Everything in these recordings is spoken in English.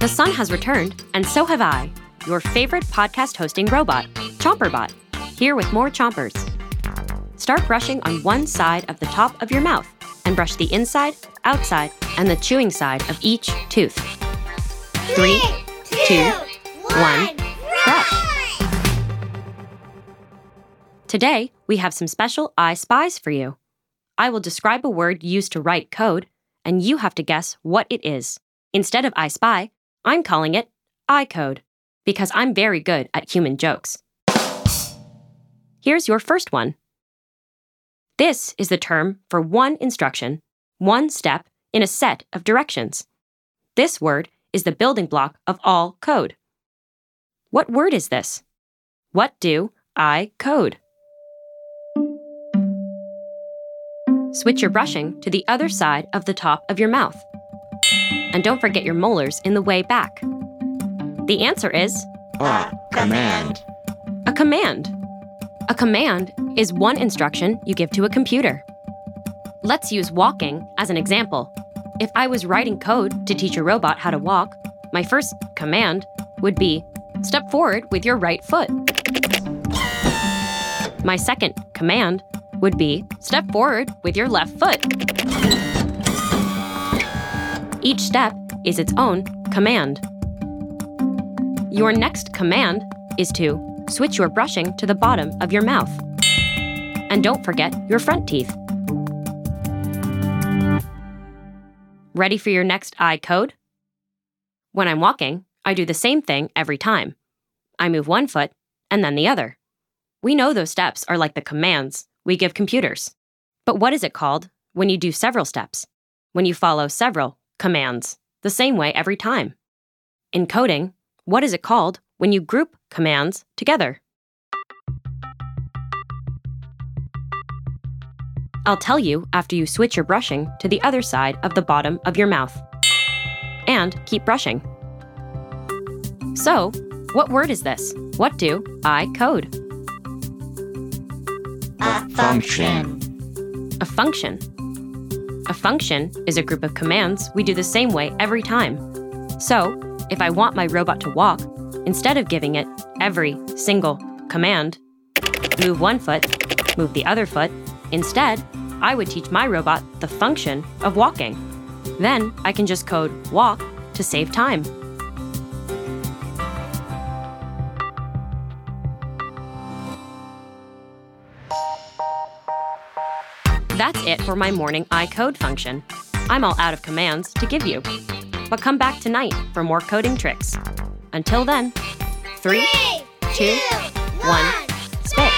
The sun has returned, and so have I, your favorite podcast hosting robot, ChomperBot, here with more Chompers. Start brushing on one side of the top of your mouth and brush the inside, outside, and the chewing side of each tooth. 3, 2, 1, brush! Today, we have some special I Spies for you. I will describe a word used to write code, and you have to guess what it is. Instead of I Spy, I'm calling it iCode, because I'm very good at human jokes. Here's your first one. This is the term for one instruction, one step in a set of directions. This word is the building block of all code. What word is this? What do I code? Switch your brushing to the other side of the top of your mouth. And don't forget your molars in the way back. The answer is... command. A command. A command is one instruction you give to a computer. Let's use walking as an example. If I was writing code to teach a robot how to walk, my first command would be, step forward with your right foot. My second command would be, step forward with your left foot. Each step is its own command. Your next command is to switch your brushing to the bottom of your mouth. And don't forget your front teeth. Ready for your next I code? When I'm walking, I do the same thing every time. I move one foot and then the other. We know those steps are like the commands we give computers. But what is it called when you do several steps? When you follow several commands the same way every time? In coding, what is it called when you group commands together? I'll tell you after you switch your brushing to the other side of the bottom of your mouth. And keep brushing. So, what word is this? What do I code? A function. A function. A function is a group of commands we do the same way every time. So, if I want my robot to walk, instead of giving it every single command, move one foot, move the other foot, instead, I would teach my robot the function of walking. Then I can just code walk to save time. That's it for my morning iCode function. I'm all out of commands to give you. But come back tonight for more coding tricks. Until then, 3, 2, 1, spit.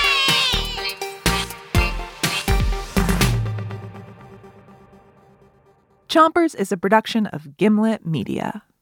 Chompers is a production of Gimlet Media.